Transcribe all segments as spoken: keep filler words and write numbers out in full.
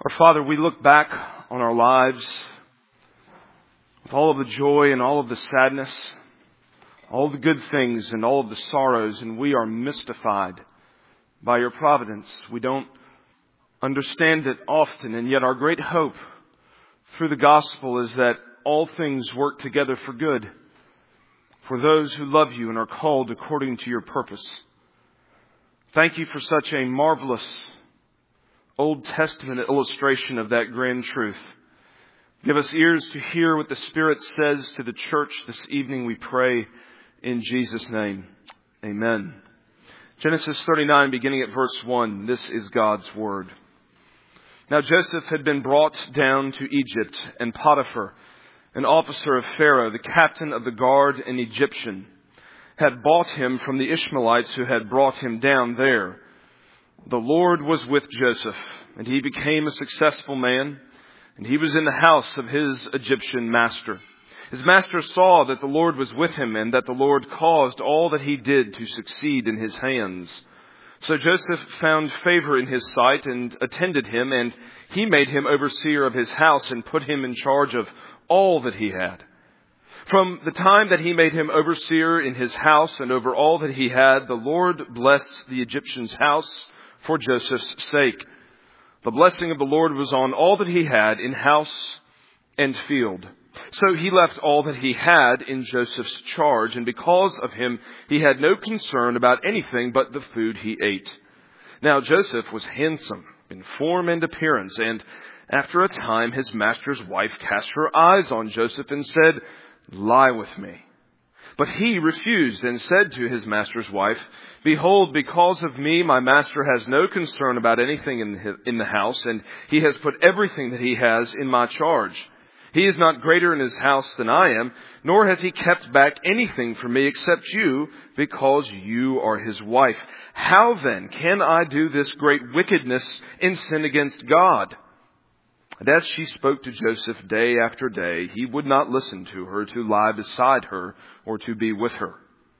Our Father, we look back on our lives with all of the joy and all of the sadness, all of the good things and all of the sorrows, and we are mystified by your providence. We don't understand it often, and yet our great hope through the gospel is that all things work together for good for those who love you and are called according to your purpose. Thank you for such a marvelous Old Testament illustration of that grand truth. Give us ears to hear what the Spirit says to the church this evening, we pray in Jesus' name. Amen. Genesis thirty-nine, beginning at verse one. This is God's Word. Now Joseph had been brought down to Egypt, and Potiphar, an officer of Pharaoh, the captain of the guard, an Egyptian, had bought him from the Ishmaelites who had brought him down there. The Lord was with Joseph, and he became a successful man, and he was in the house of his Egyptian master. His master saw that the Lord was with him, and that the Lord caused all that he did to succeed in his hands. So Joseph found favor in his sight and attended him, and he made him overseer of his house and put him in charge of all that he had. From the time that he made him overseer in his house and over all that he had, the Lord blessed the Egyptian's house for Joseph's sake. The blessing of the Lord was on all that he had in house and field. So he left all that he had in Joseph's charge, and because of him he had no concern about anything but the food he ate. Now Joseph was handsome in form and appearance, and after a time his master's wife cast her eyes on Joseph and said, "Lie with me." But he refused and said to his master's wife, "Behold, because of me, my master has no concern about anything in, his, in the house, and he has put everything that he has in my charge. He is not greater in his house than I am, nor has he kept back anything from me except you, because you are his wife. How then can I do this great wickedness and sin against God?" And as she spoke to Joseph day after day, he would not listen to her to lie beside her or to be with her.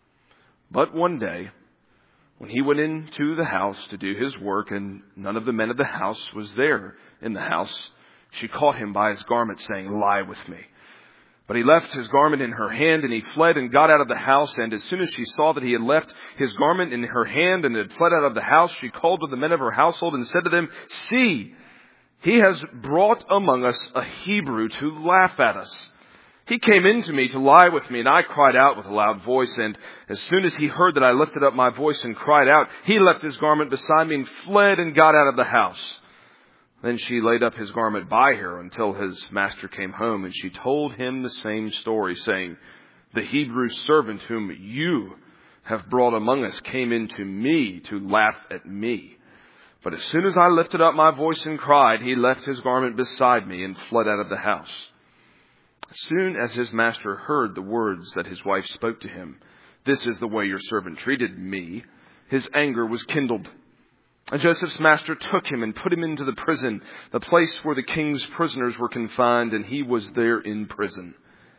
But one day, when he went into the house to do his work, and none of the men of the house was there in the house, she caught him by his garment, saying, "Lie with me." But he left his garment in her hand, and he fled and got out of the house. And as soon as she saw that he had left his garment in her hand and had fled out of the house, she called to the men of her household and said to them, "See, he has brought among us a Hebrew to laugh at us. He came in to me to lie with me, and I cried out with a loud voice. And as soon as he heard that I lifted up my voice and cried out, he left his garment beside me and fled and got out of the house." Then she laid up his garment by her until his master came home, and she told him the same story, saying, "The Hebrew servant whom you have brought among us came in to me to laugh at me. But as soon as I lifted up my voice and cried, he left his garment beside me and fled out of the house." As soon as his master heard the words that his wife spoke to him, "This is the way your servant treated me," his anger was kindled. And Joseph's master took him and put him into the prison, the place where the king's prisoners were confined, and he was there in prison.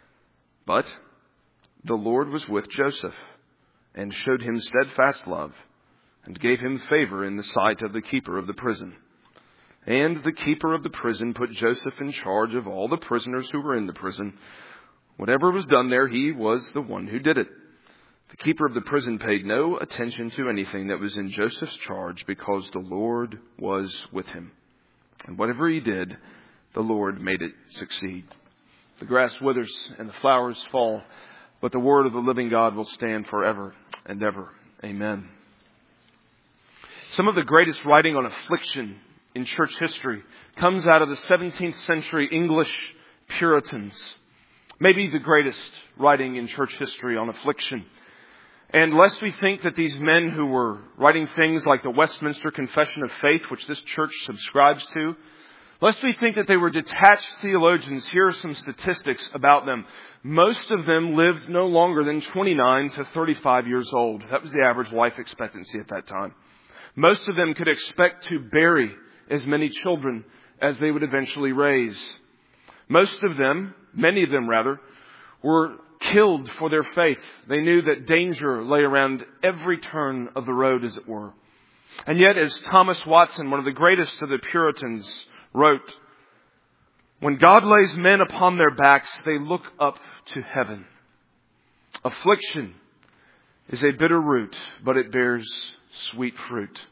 But the Lord was with Joseph and showed him steadfast love, and gave him favor in the sight of the keeper of the prison. And the keeper of the prison put Joseph in charge of all the prisoners who were in the prison. Whatever was done there, he was the one who did it. The keeper of the prison paid no attention to anything that was in Joseph's charge, because the Lord was with him. And whatever he did, the Lord made it succeed. The grass withers and the flowers fall, but the word of the living God will stand forever and ever. Amen. Some of the greatest writing on affliction in church history comes out of the seventeenth century English Puritans. Maybe the greatest writing in church history on affliction. And lest we think that these men who were writing things like the Westminster Confession of Faith, which this church subscribes to, lest we think that they were detached theologians, here are some statistics about them. Most of them lived no longer than twenty-nine to thirty-five years old. That was the average life expectancy at that time. Most of them could expect to bury as many children as they would eventually raise. Most of them, many of them rather, were killed for their faith. They knew that danger lay around every turn of the road, as it were. And yet, as Thomas Watson, one of the greatest of the Puritans, wrote, "When God lays men upon their backs, they look up to heaven. Affliction is a bitter root, but it bears sweet fruit."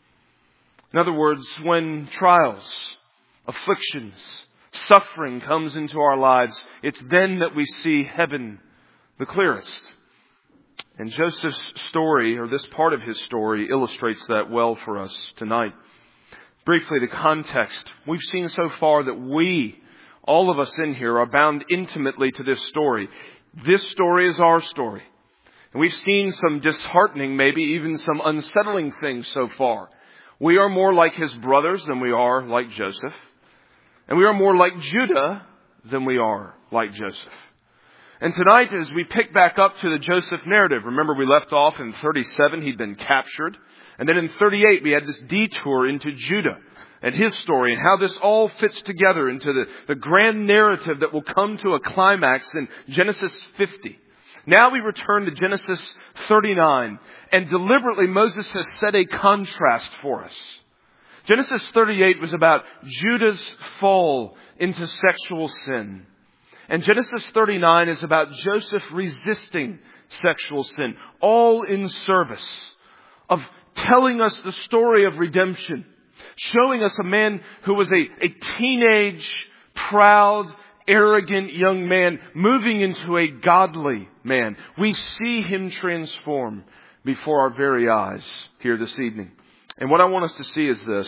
In other words, when trials, afflictions, suffering comes into our lives, it's then that we see heaven the clearest. And Joseph's story, or this part of his story, illustrates that well for us tonight. Briefly, the context. We've seen so far that we, all of us in here, are bound intimately to this story. This story is our story. And we've seen some disheartening, maybe even some unsettling things so far. We are more like his brothers than we are like Joseph. And we are more like Judah than we are like Joseph. And tonight, as we pick back up to the Joseph narrative, remember we left off in thirty-seven, he'd been captured. And then in thirty-eight, we had this detour into Judah and his story and how this all fits together into the, the grand narrative that will come to a climax in Genesis fifty. Now we return to Genesis thirty-nine, and deliberately Moses has set a contrast for us. Genesis thirty-eight was about Judah's fall into sexual sin. And Genesis thirty-nine is about Joseph resisting sexual sin, all in service of telling us the story of redemption, showing us a man who was a, a teenage, proud, arrogant young man moving into a godly man. We see him transform before our very eyes here this evening. And what I want us to see is this.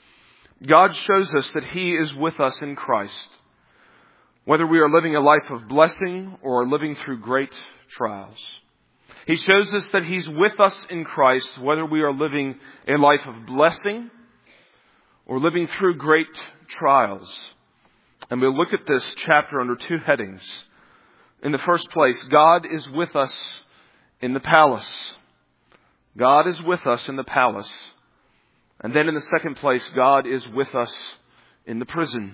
God shows us that he is with us in Christ, whether we are living a life of blessing or are living through great trials. He shows us that he's with us in Christ, whether we are living a life of blessing or living through great trials. And we'll look at this chapter under two headings. In the first place, God is with us in the palace. God is with us in the palace. And then in the second place, God is with us in the prison.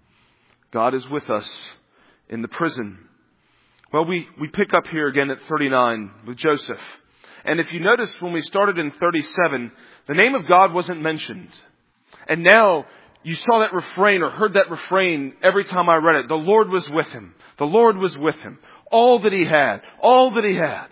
God is with us in the prison. Well, we, we pick up here again at thirty-nine with Joseph. And if you notice when we started in thirty-seven, the name of God wasn't mentioned. And now you saw that refrain or heard that refrain every time I read it. The Lord was with him. The Lord was with him. All that he had. All that he had.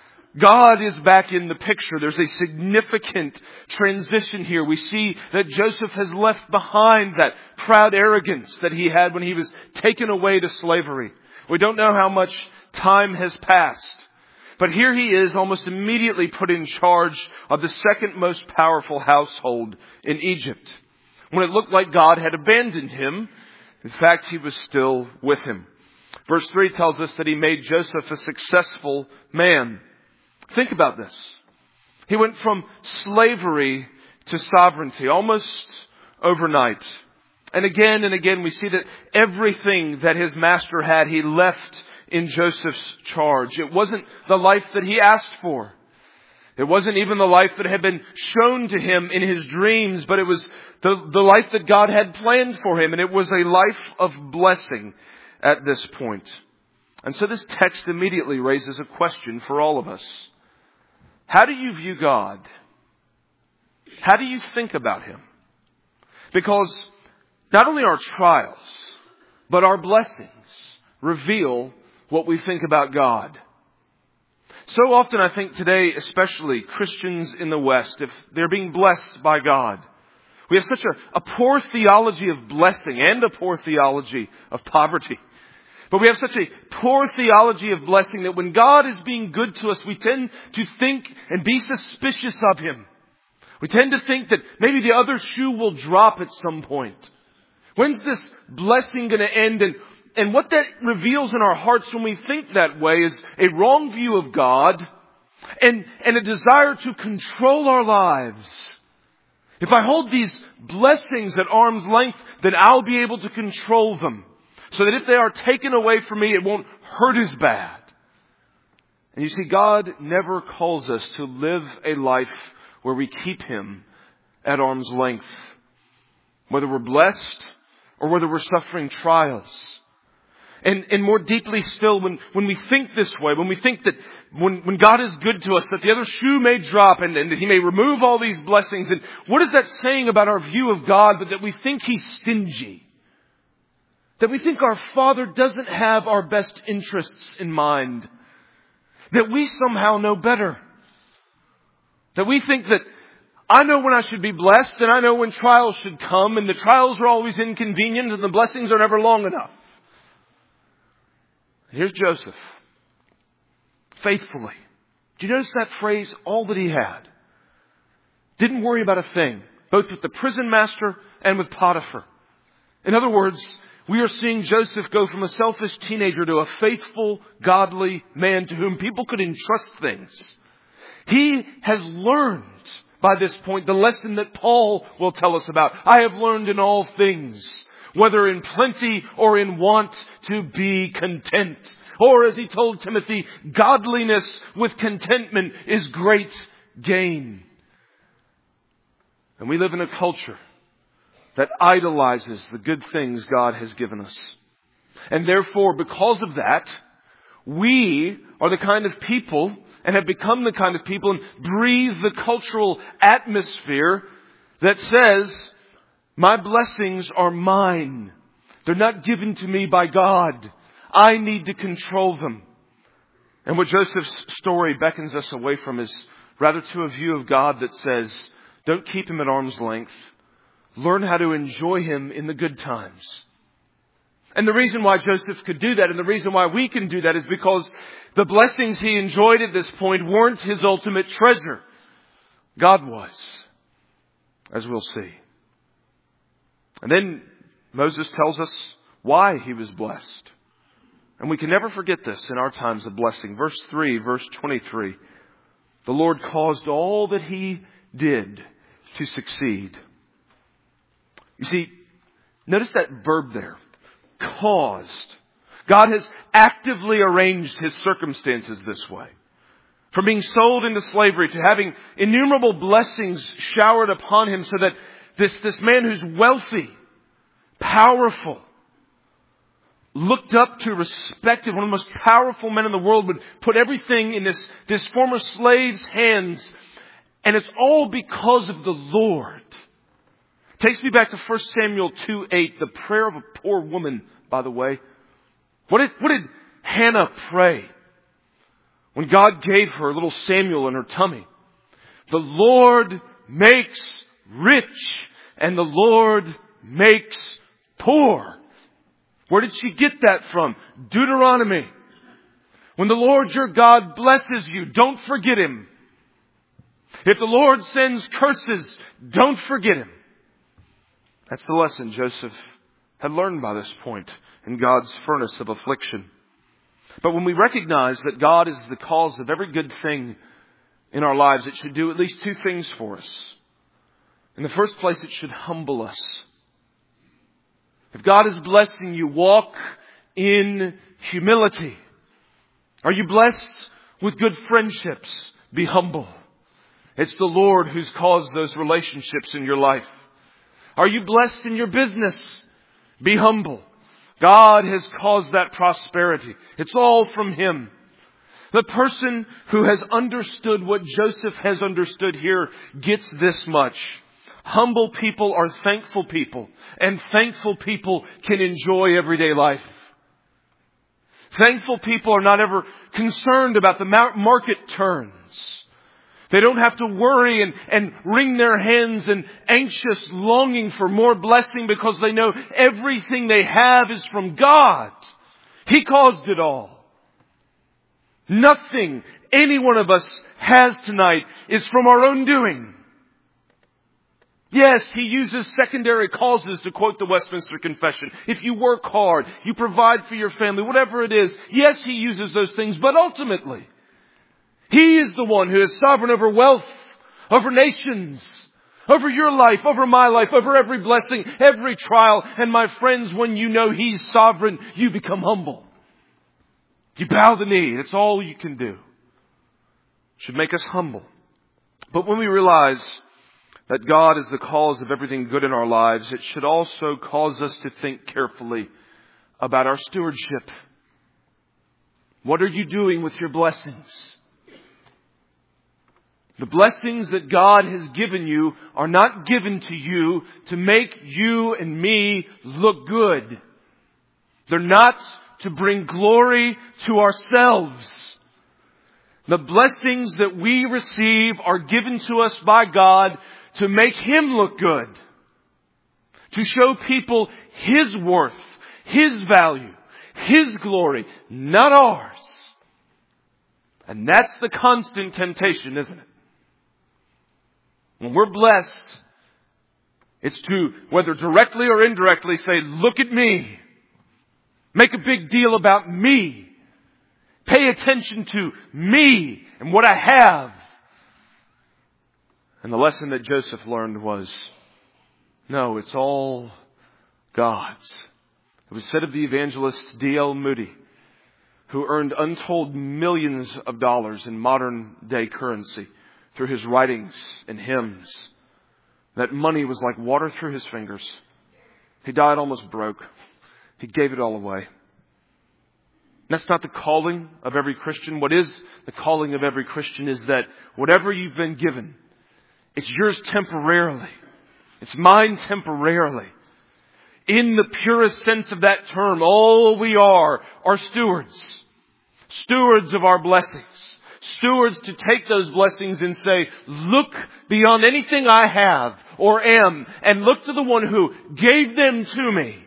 God is back in the picture. There's a significant transition here. We see that Joseph has left behind that proud arrogance that he had when he was taken away to slavery. We don't know how much time has passed. But here he is almost immediately put in charge of the second most powerful household in Egypt. When it looked like God had abandoned him, in fact, he was still with him. Verse three tells us that he made Joseph a successful man. Think about this. He went from slavery to sovereignty almost overnight. And again and again we see that everything that his master had, he left in Joseph's charge. It wasn't the life that he asked for. It wasn't even the life that had been shown to him in his dreams, but it was the, the life that God had planned for him. And it was a life of blessing at this point. And so this text immediately raises a question for all of us. How do you view God? How do you think about him? Because not only our trials, but our blessings reveal what we think about God. So often I think today, especially Christians in the West, if they're being blessed by God, we have such a, a poor theology of blessing and a poor theology of poverty. But we have such a poor theology of blessing that when God is being good to us, we tend to think and be suspicious of him. We tend to think that maybe the other shoe will drop at some point. When's this blessing going to end? And, and what that reveals in our hearts when we think that way is a wrong view of God and, and a desire to control our lives. If I hold these blessings at arm's length, then I'll be able to control them. So that if they are taken away from me, it won't hurt as bad. And you see, God never calls us to live a life where we keep him at arm's length. Whether we're blessed or whether we're suffering trials. And, and more deeply still, when, when we think this way, when we think that when, when God is good to us, that the other shoe may drop and, and that He may remove all these blessings. And what is that saying about our view of God? But that we think He's stingy. That we think our Father doesn't have our best interests in mind. That we somehow know better. That we think that I know when I should be blessed and I know when trials should come, and the trials are always inconvenient and the blessings are never long enough. Here's Joseph. Faithfully. Do you notice that phrase? All that he had. Didn't worry about a thing. Both with the prison master and with Potiphar. In other words, we are seeing Joseph go from a selfish teenager to a faithful, godly man to whom people could entrust things. He has learned by this point the lesson that Paul will tell us about. I have learned in all things, whether in plenty or in want, to be content. Or as he told Timothy, godliness with contentment is great gain. And we live in a culture that idolizes the good things God has given us. And therefore, because of that, we are the kind of people and have become the kind of people and breathe the cultural atmosphere that says, my blessings are mine. They're not given to me by God. I need to control them. And what Joseph's story beckons us away from is rather to a view of God that says, don't keep Him at arm's length. Learn how to enjoy Him in the good times. And the reason why Joseph could do that, and the reason why we can do that, is because the blessings he enjoyed at this point weren't his ultimate treasure. God was, as we'll see. And then Moses tells us why he was blessed. And we can never forget this in our times of blessing. Verse three, verse twenty-three. The Lord caused all that he did to succeed. You see, notice that verb there. Caused. God has actively arranged His circumstances this way. From being sold into slavery to having innumerable blessings showered upon him, so that this, this man who's wealthy, powerful, looked up to, respected, one of the most powerful men in the world, would put everything in this, this former slave's hands. And it's all because of the Lord. Takes me back to First Samuel two eight, the prayer of a poor woman, by the way. What did, what did Hannah pray when God gave her little Samuel in her tummy? The Lord makes rich and the Lord makes poor. Where did she get that from? Deuteronomy. When the Lord your God blesses you, don't forget Him. If the Lord sends curses, don't forget Him. That's the lesson Joseph had learned by this point in God's furnace of affliction. But when we recognize that God is the cause of every good thing in our lives, it should do at least two things for us. In the first place, it should humble us. If God is blessing you, walk in humility. Are you blessed with good friendships? Be humble. It's the Lord who's caused those relationships in your life. Are you blessed in your business? Be humble. God has caused that prosperity. It's all from Him. The person who has understood what Joseph has understood here gets this much. Humble people are thankful people, and thankful people can enjoy everyday life. Thankful people are not ever concerned about the market turns. They don't have to worry and, and wring their hands in anxious longing for more blessing, because they know everything they have is from God. He caused it all. Nothing any one of us has tonight is from our own doing. Yes, He uses secondary causes, to quote the Westminster Confession. If you work hard, you provide for your family, whatever it is. Yes, He uses those things, but ultimately, He is the one who is sovereign over wealth, over nations, over your life, over my life, over every blessing, every trial. And my friends, when you know He's sovereign, you become humble. You bow the knee. That's all you can do. It should make us humble. But when we realize that God is the cause of everything good in our lives, it should also cause us to think carefully about our stewardship. What are you doing with your blessings? The blessings that God has given you are not given to you to make you and me look good. They're not to bring glory to ourselves. The blessings that we receive are given to us by God to make Him look good. To show people His worth, His value, His glory, not ours. And that's the constant temptation, isn't it? When we're blessed, it's to, whether directly or indirectly, say, look at me. Make a big deal about me. Pay attention to me and what I have. And the lesson that Joseph learned was, no, it's all God's. It was said of the evangelist D L Moody, who earned untold millions of dollars in modern day currency through his writings and hymns, that money was like water through his fingers. He died almost broke. He gave it all away. That's not the calling of every Christian. What is the calling of every Christian is that whatever you've been given, it's yours temporarily. It's mine temporarily. In the purest sense of that term, all we are are stewards. Stewards of our blessings. Stewards to take those blessings and say, look beyond anything I have or am and look to the one who gave them to me.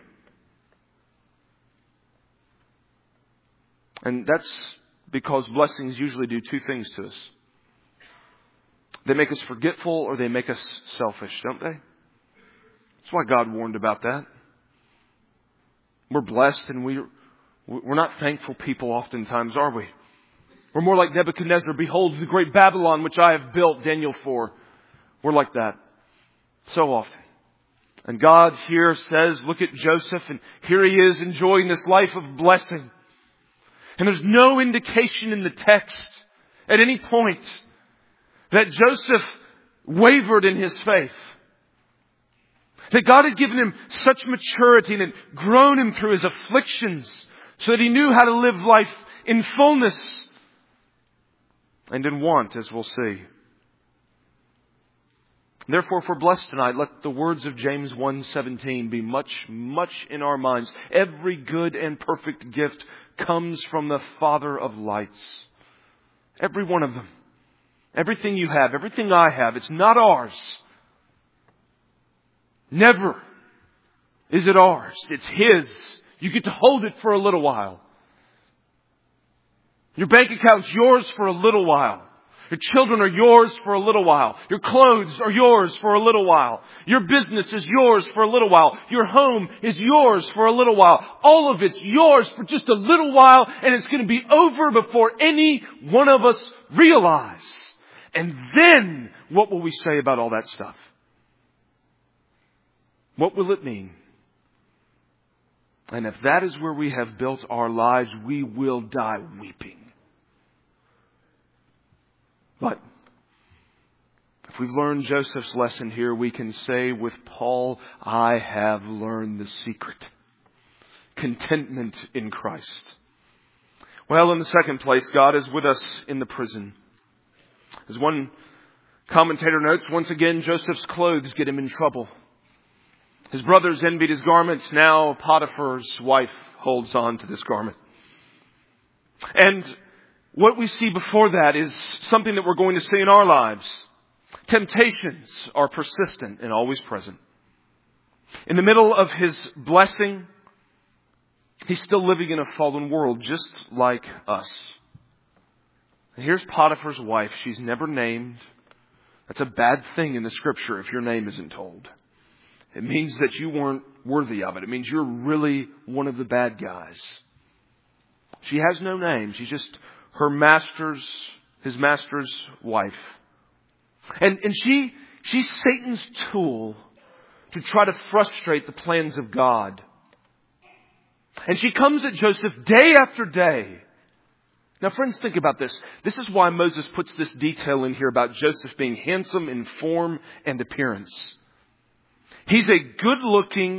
And that's because blessings usually do two things to us. They make us forgetful or they make us selfish, don't they? That's why God warned about that. We're blessed and we, we're not thankful people oftentimes, are we? We're more like Nebuchadnezzar. Behold the great Babylon which I have built, Daniel four. We're like that so often. And God here says, look at Joseph, and here he is enjoying this life of blessing. And there's no indication in the text at any point that Joseph wavered in his faith. That God had given him such maturity and had grown him through his afflictions so that he knew how to live life in fullness and in want, as we'll see. Therefore, if we're blessed tonight, let the words of James one seventeen be much, much in our minds. Every good and perfect gift comes from the Father of lights. Every one of them. Everything you have, everything I have, it's not ours. Never is it ours. It's His. You get to hold it for a little while. Your bank account's yours for a little while. Your children are yours for a little while. Your clothes are yours for a little while. Your business is yours for a little while. Your home is yours for a little while. All of it's yours for just a little while, and it's going to be over before any one of us realize. And then, what will we say about all that stuff? What will it mean? And if that is where we have built our lives, we will die weeping. But if we've learned Joseph's lesson here, we can say with Paul, I have learned the secret. Contentment in Christ. Well, in the second place, God is with us in the prison. As one commentator notes, once again, Joseph's clothes get him in trouble. His brothers envied his garments. Now Potiphar's wife holds on to this garment. And what we see before that is something that we're going to see in our lives. Temptations are persistent and always present. In the middle of his blessing, he's still living in a fallen world just like us. And here's Potiphar's wife. She's never named. That's a bad thing in the Scripture if your name isn't told. It means that you weren't worthy of it. It means you're really one of the bad guys. She has no name. She's just her master's, his master's wife. And, and she, she's Satan's tool to try to frustrate the plans of God. And she comes at Joseph day after day. Now, friends, think about this. This is why Moses puts this detail in here about Joseph being handsome in form and appearance. He's a good-looking,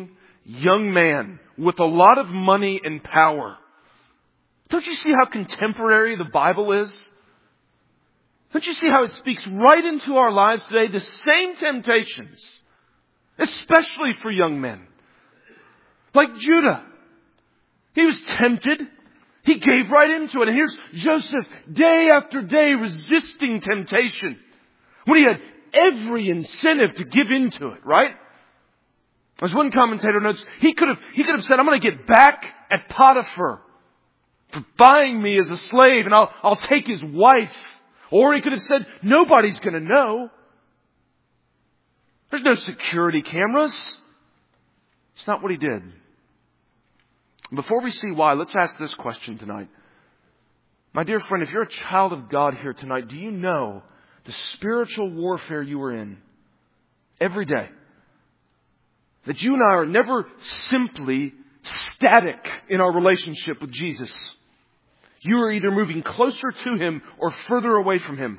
young man with a lot of money and power. Don't you see how contemporary the Bible is? Don't you see how it speaks right into our lives today? The same temptations, especially for young men. Like Judah. He was tempted. He gave right into it. And here's Joseph, day after day, resisting temptation. When he had every incentive to give into it, right? As one commentator notes, he could have, he could have said, I'm going to get back at Potiphar for buying me as a slave, and I'll, I'll take his wife. Or he could have said, nobody's going to know. There's no security cameras. It's not what he did. Before we see why, let's ask this question tonight. My dear friend, if you're a child of God here tonight, do you know the spiritual warfare you are in every day? That you and I are never simply static in our relationship with Jesus. You are either moving closer to Him or further away from Him.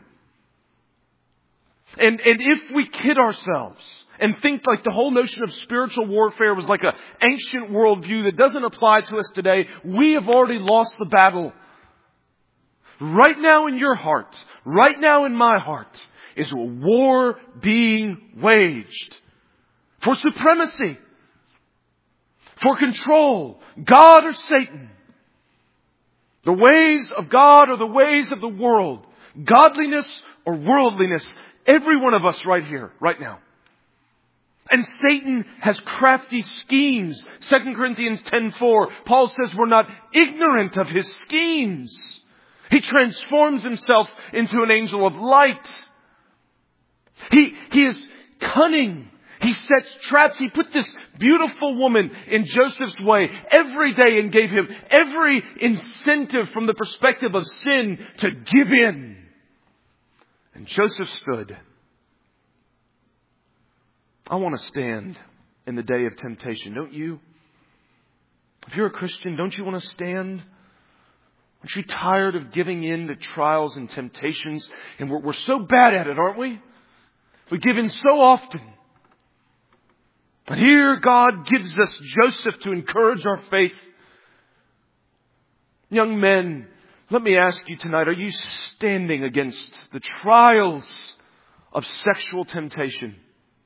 And, and if we kid ourselves and think like the whole notion of spiritual warfare was like an ancient worldview that doesn't apply to us today, we have already lost the battle. Right now in your heart, right now in my heart, is a war being waged. For supremacy. For control. God or Satan. The ways of God or the ways of the world. Godliness or worldliness. Every one of us right here, right now. And Satan has crafty schemes. Second Corinthians ten four, Paul says we're not ignorant of his schemes. He transforms himself into an angel of light. He, he is cunning. He sets traps. He put this beautiful woman in Joseph's way every day and gave him every incentive from the perspective of sin to give in. And Joseph stood. I want to stand in the day of temptation, don't you? If you're a Christian, don't you want to stand? Aren't you tired of giving in to trials and temptations? And we're, we're so bad at it, aren't we? We give in so often. But here God gives us Joseph to encourage our faith. Young men, let me ask you tonight, are you standing against the trials of sexual temptation?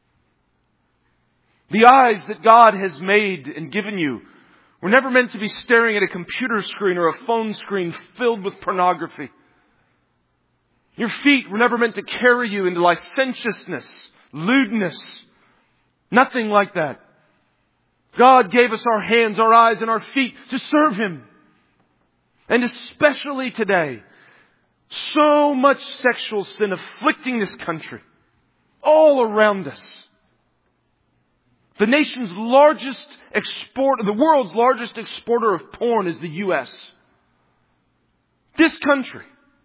The eyes that God has made and given you were never meant to be staring at a computer screen or a phone screen filled with pornography. Your feet were never meant to carry you into licentiousness, lewdness. Nothing like that. God gave us our hands, our eyes, and our feet to serve Him. And especially today, so much sexual sin afflicting this country, all around us. The nation's largest exporter, the world's largest exporter of porn is the U S. This country.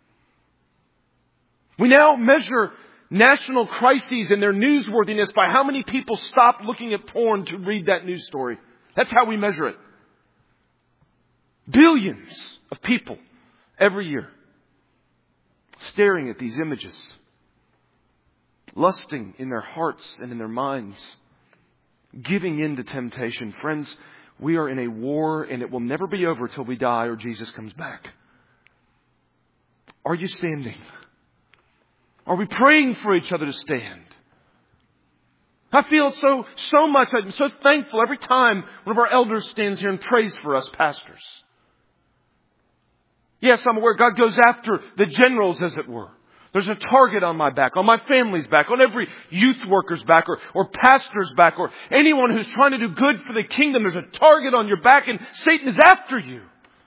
We now measure national crises and their newsworthiness by how many people stop looking at porn to read that news story. That's how we measure it. Billions of people every year staring at these images, lusting in their hearts and in their minds, giving in to temptation. Friends, we are in a war and it will never be over till we die or Jesus comes back. Are you standing? Are we praying for each other to stand? I feel so, so much. I'm so thankful every time one of our elders stands here and prays for us pastors. Yes, I'm aware God goes after the generals, as it were. There's a target on my back, on my family's back, on every youth worker's back or, or pastor's back or anyone who's trying to do good for the kingdom. There's a target on your back and Satan is after you.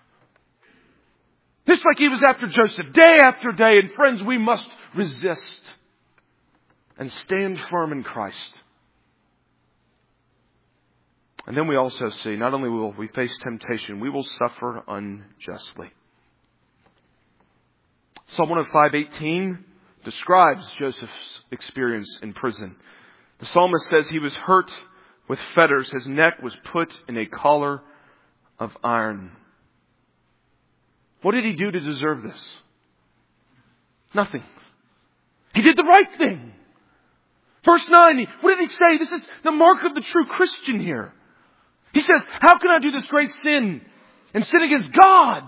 Just like he was after Joseph, day after day. And friends, we must resist and stand firm in Christ. And then we also see, not only will we face temptation, we will suffer unjustly. Psalm one oh five eighteen describes Joseph's experience in prison. The psalmist says he was hurt with fetters. His neck was put in a collar of iron. What did he do to deserve this? Nothing. He did the right thing. Verse nine, what did he say? This is the mark of the true Christian here. He says, how can I do this great sin and sin against God?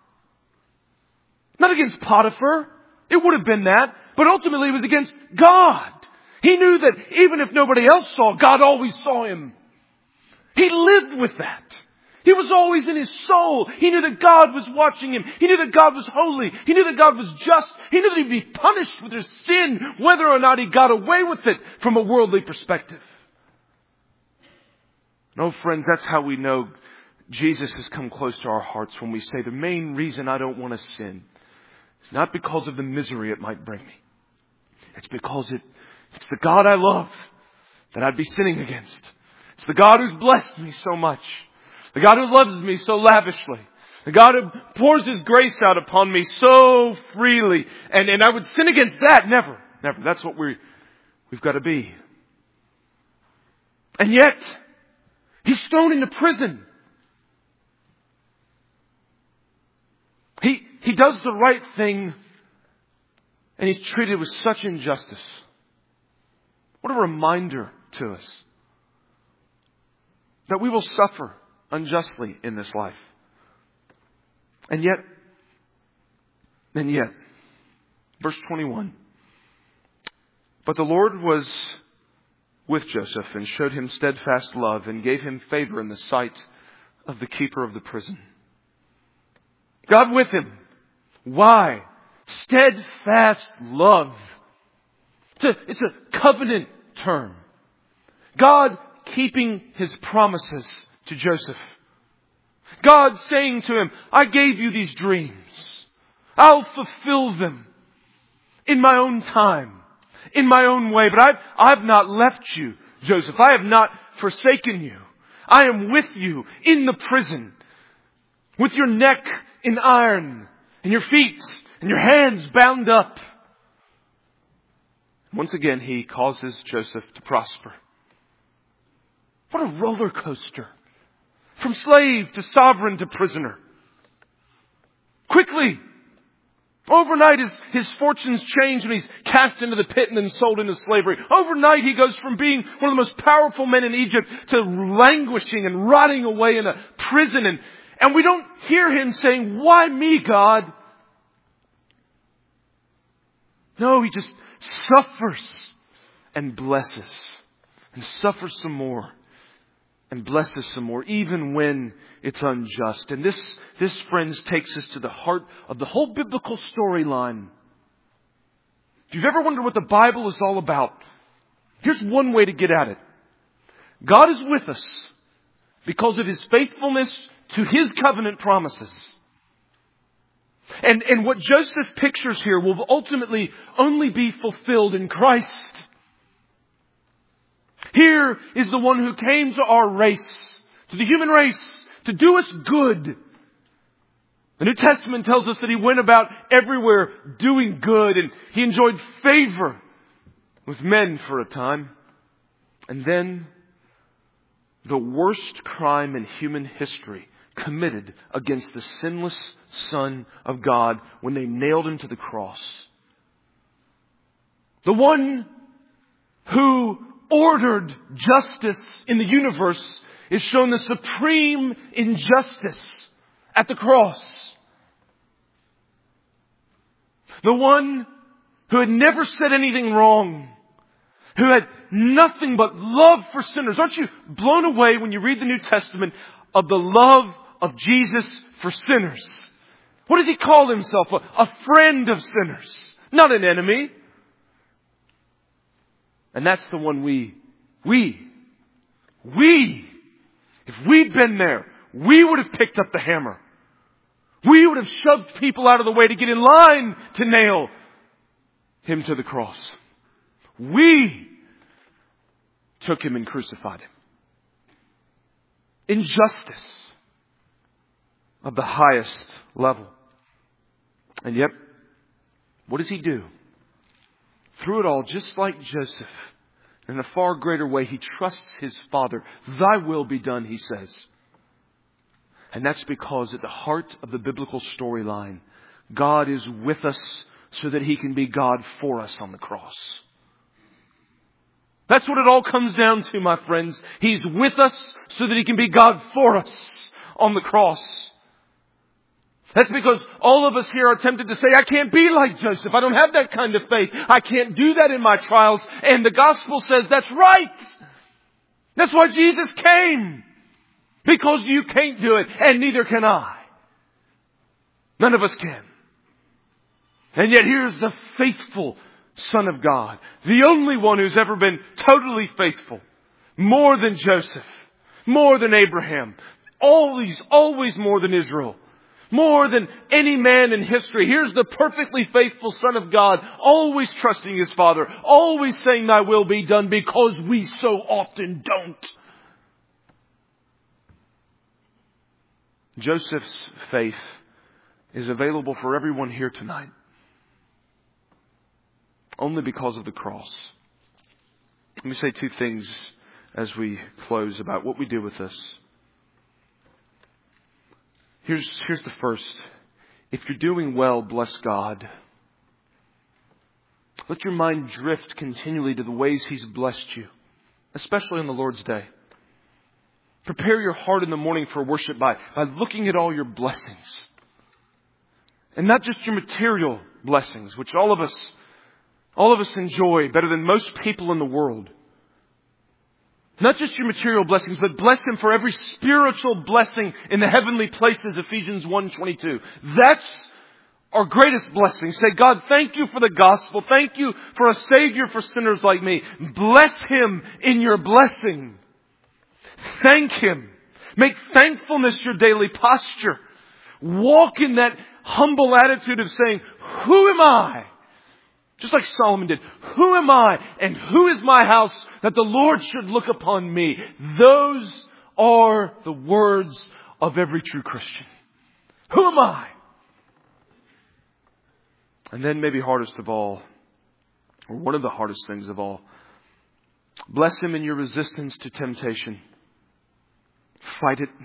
Not against Potiphar. It would have been that. But ultimately it was against God. He knew that even if nobody else saw, God always saw him. He lived with that. He was always in his soul. He knew that God was watching him. He knew that God was holy. He knew that God was just. He knew that he'd be punished with his sin, whether or not he got away with it from a worldly perspective. No, friends, that's how we know Jesus has come close to our hearts when we say the main reason I don't want to sin is not because of the misery it might bring me. It's because it, it's the God I love that I'd be sinning against. It's the God who's blessed me so much. The God who loves me so lavishly. The God who pours His grace out upon me so freely. And, and I would sin against that. Never. Never. That's what we, we've got to be. And yet, he's thrown into prison. He, he does the right thing. And he's treated with such injustice. What a reminder to us that we will suffer unjustly in this life. And yet, and yet, verse twenty-one, but the Lord was with Joseph and showed him steadfast love and gave him favor in the sight of the keeper of the prison. God with him. Why? Steadfast love. It's a, it's a covenant term. God keeping His promises to Joseph. God saying to him, I gave you these dreams. I'll fulfill them in my own time, in my own way. But I've, I've not left you, Joseph. I have not forsaken you. I am with you in the prison, with your neck in iron and your feet and your hands bound up. Once again, He causes Joseph to prosper. What a roller coaster. From slave to sovereign to prisoner. Quickly. Overnight his, his fortunes change and he's cast into the pit and then sold into slavery. Overnight he goes from being one of the most powerful men in Egypt to languishing and rotting away in a prison. And, and we don't hear him saying, why me, God? No, he just suffers and blesses. And suffers some more. And blesses some more, even when it's unjust. And this, this, friends, takes us to the heart of the whole biblical storyline. If you've ever wondered what the Bible is all about, here's one way to get at it. God is with us because of His faithfulness to His covenant promises. And, and what Joseph pictures here will ultimately only be fulfilled in Christ. Here is the one who came to our race, to the human race, to do us good. The New Testament tells us that He went about everywhere doing good, and He enjoyed favor with men for a time. And then the worst crime in human history committed against the sinless Son of God when they nailed Him to the cross. The one who ordered justice in the universe is shown the supreme injustice at the cross. The one who had never said anything wrong, who had nothing but love for sinners. Aren't you blown away when you read the New Testament of the love of Jesus for sinners? What does He call Himself? A, a friend of sinners, not an enemy. And that's the one we, we, we, if we'd been there, we would have picked up the hammer. We would have shoved people out of the way to get in line to nail Him to the cross. We took Him and crucified Him. Injustice of the highest level. And yet, what does He do? Through it all, just like Joseph, in a far greater way, he trusts his Father. Thy will be done, he says. And that's because at the heart of the biblical storyline, God is with us so that He can be God for us on the cross. That's what it all comes down to, my friends. He's with us so that He can be God for us on the cross. That's because all of us here are tempted to say, I can't be like Joseph. I don't have that kind of faith. I can't do that in my trials. And the gospel says that's right. That's why Jesus came. Because you can't do it, and neither can I. None of us can. And yet here's the faithful Son of God. The only one who's ever been totally faithful. More than Joseph. More than Abraham. Always, always more than Israel. More than any man in history. Here's the perfectly faithful Son of God. Always trusting His Father. Always saying, Thy will be done, because we so often don't. Joseph's faith is available for everyone here tonight. Only because of the cross. Let me say two things as we close about what we do with this. Here's, here's the first. If you're doing well, bless God. Let your mind drift continually to the ways He's blessed you, especially on the Lord's Day. Prepare your heart in the morning for worship by, by looking at all your blessings. And not just your material blessings, which all of us All of us enjoy better than most people in the world. Not just your material blessings, but bless Him for every spiritual blessing in the heavenly places, Ephesians one twenty-two. That's our greatest blessing. Say, God, thank You for the gospel. Thank You for a Savior for sinners like me. Bless Him in your blessing. Thank Him. Make thankfulness your daily posture. Walk in that humble attitude of saying, who am I? Just like Solomon did. Who am I and who is my house that the Lord should look upon me? Those are the words of every true Christian. Who am I? And then maybe hardest of all, or one of the hardest things of all, bless Him in your resistance to temptation. Fight it.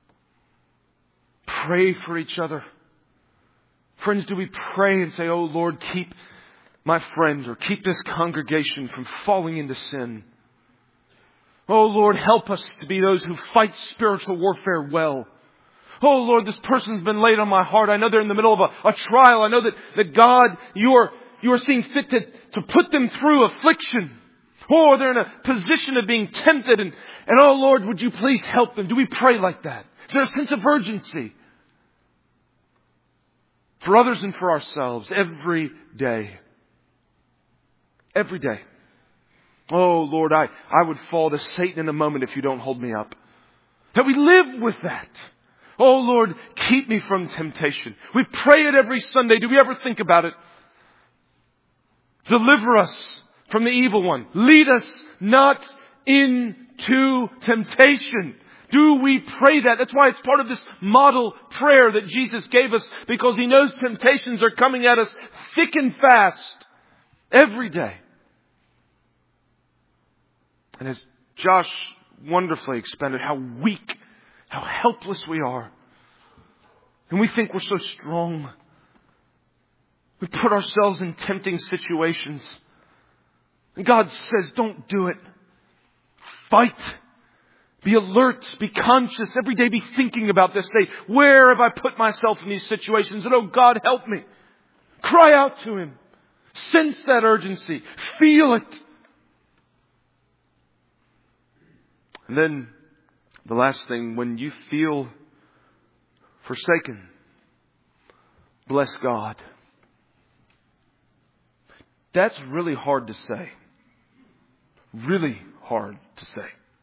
Pray for each other. Friends, do we pray and say, oh Lord, keep my friend, or keep this congregation from falling into sin. Oh Lord, help us to be those who fight spiritual warfare well. Oh Lord, this person's been laid on my heart. I know they're in the middle of a, a trial. I know that, that God, you are, you are seeing fit to, to put them through affliction. Or they're in a position of being tempted. And, and oh Lord, would You please help them? Do we pray like that? Is there a sense of urgency? For others and for ourselves, every day. Every day. Oh Lord, I, I would fall to Satan in a moment if You don't hold me up. That we live with that. Oh Lord, keep me from temptation. We pray it every Sunday. Do we ever think about it? Deliver us from the evil one. Lead us not into temptation. Do we pray that? That's why it's part of this model prayer that Jesus gave us, because He knows temptations are coming at us thick and fast. Every day. And as Josh wonderfully expanded how weak, how helpless we are. And we think we're so strong. We put ourselves in tempting situations. And God says, don't do it. Fight. Be alert. Be conscious. Every day be thinking about this. Say, where have I put myself in these situations? And oh God, help me. Cry out to Him. Sense that urgency. Feel it. And then the last thing, when you feel forsaken, bless God. That's really hard to say. Really hard to say.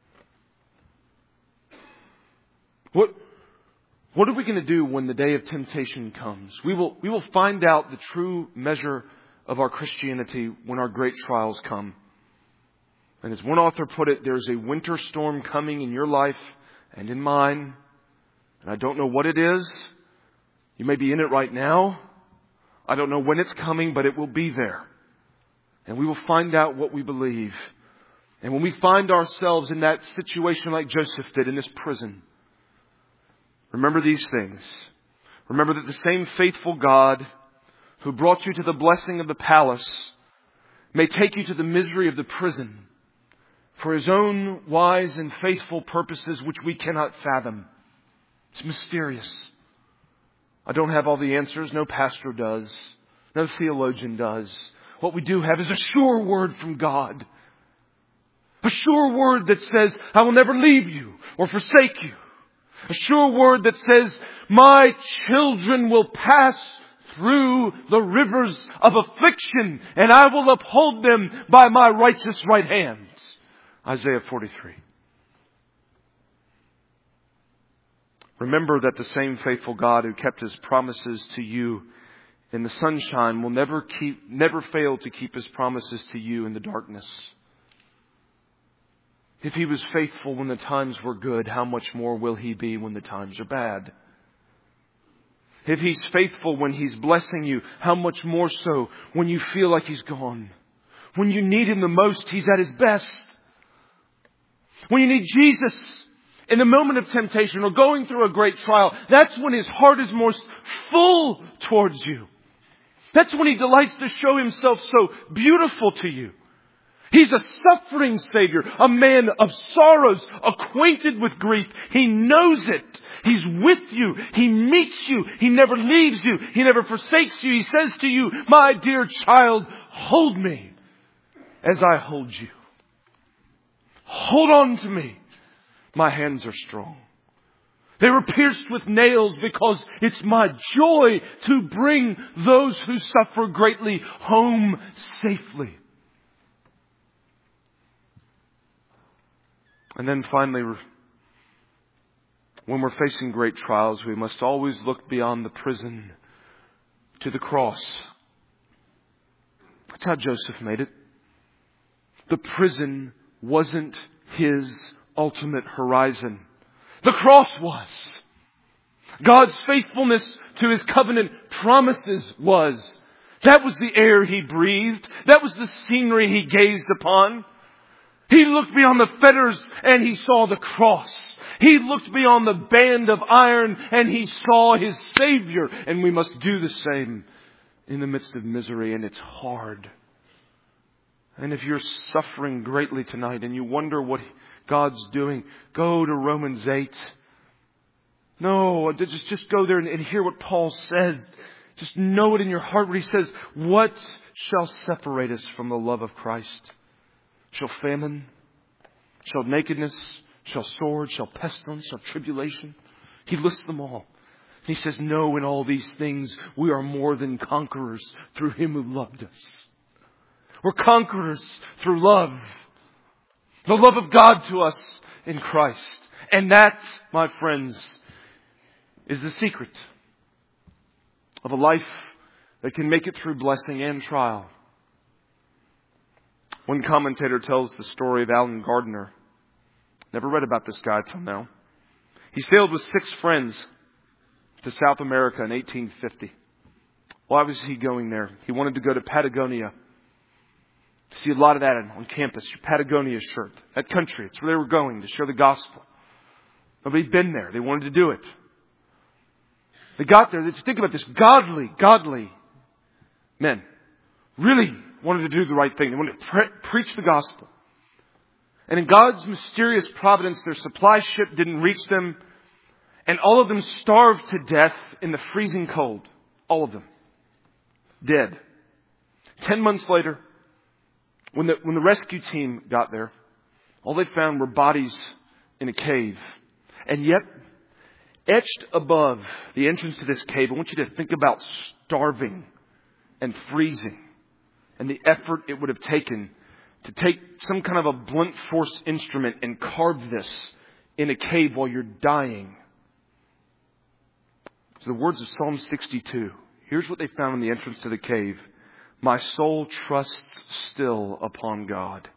What, what are we going to do when the day of temptation comes? We will, we will find out the true measure of our Christianity when our great trials come. And as one author put it, there's a winter storm coming in your life and in mine. And I don't know what it is. You may be in it right now. I don't know when it's coming, but it will be there. And we will find out what we believe. And when we find ourselves in that situation like Joseph did in this prison, remember these things. Remember that the same faithful God who brought you to the blessing of the palace may take you to the misery of the prison for His own wise and faithful purposes which we cannot fathom. It's mysterious. I don't have all the answers. No pastor does. No theologian does. What we do have is a sure word from God. A sure word that says, I will never leave you or forsake you. A sure word that says, my children will pass through the rivers of affliction, and I will uphold them by my righteous right hand. Isaiah forty-three. Remember that the same faithful God who kept His promises to you in the sunshine will never keep, never fail to keep His promises to you in the darkness. If He was faithful when the times were good, how much more will He be when the times are bad? If He's faithful when He's blessing you, how much more so when you feel like He's gone? When you need Him the most, He's at His best. When you need Jesus in the moment of temptation or going through a great trial, that's when His heart is most full towards you. That's when He delights to show Himself so beautiful to you. He's a suffering Savior, a man of sorrows, acquainted with grief. He knows it. He's with you. He meets you. He never leaves you. He never forsakes you. He says to you, my dear child, hold me as I hold you. Hold on to me. My hands are strong. They were pierced with nails because it's my joy to bring those who suffer greatly home safely. And then finally, when we're facing great trials, we must always look beyond the prison to the cross. That's how Joseph made it. The prison wasn't his ultimate horizon. The cross was. God's faithfulness to His covenant promises was. That was the air He breathed. That was the scenery He gazed upon. He looked beyond the fetters and He saw the cross. He looked beyond the band of iron and He saw His Savior. And we must do the same in the midst of misery, and it's hard. And if you're suffering greatly tonight and you wonder what God's doing, go to Romans eight. No, just, just go there and, and hear what Paul says. Just know it in your heart where he says, what shall separate us from the love of Christ? Shall famine, shall nakedness, shall sword, shall pestilence, shall tribulation? He lists them all. And he says, no, in all these things we are more than conquerors through Him who loved us. We're conquerors through love. The love of God to us in Christ. And that, my friends, is the secret of a life that can make it through blessing and trial. One commentator tells the story of Alan Gardner. Never read about this guy till now. He sailed with six friends to South America in eighteen fifty. Why was he going there? He wanted to go to Patagonia. See a lot of that on campus. Your Patagonia shirt. That country. It's where they were going to share the gospel. Nobody'd been there. They wanted to do it. They got there. Let's think about this. Godly, godly men really wanted to do the right thing. They wanted to pre- preach the gospel. And in God's mysterious providence, their supply ship didn't reach them. And all of them starved to death in the freezing cold. All of them. Dead. Ten months later, when the, when the rescue team got there, all they found were bodies in a cave. And yet, etched above the entrance to this cave, I want you to think about starving and freezing and the effort it would have taken to take some kind of a blunt force instrument and carve this in a cave while you're dying. So the words of Psalm sixty-two. Here's what they found in the entrance to the cave. My soul trusts still upon God.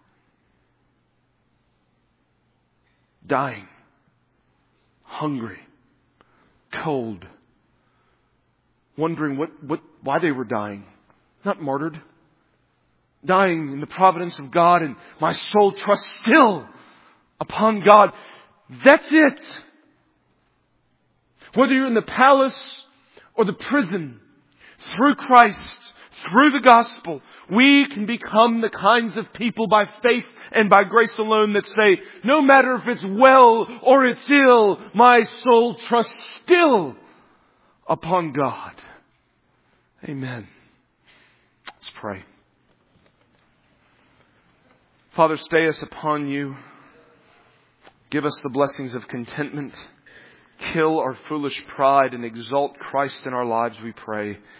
Dying. Hungry. Cold. Wondering what, what, why they were dying. Not martyred. Dying in the providence of God, and my soul trusts still upon God. That's it. Whether you're in the palace or the prison, through Christ, through the gospel, we can become the kinds of people by faith and by grace alone that say, no matter if it's well or it's ill, my soul trusts still upon God. Amen. Let's pray. Father, stay us upon you. Give us the blessings of contentment. Kill our foolish pride and exalt Christ in our lives, we pray.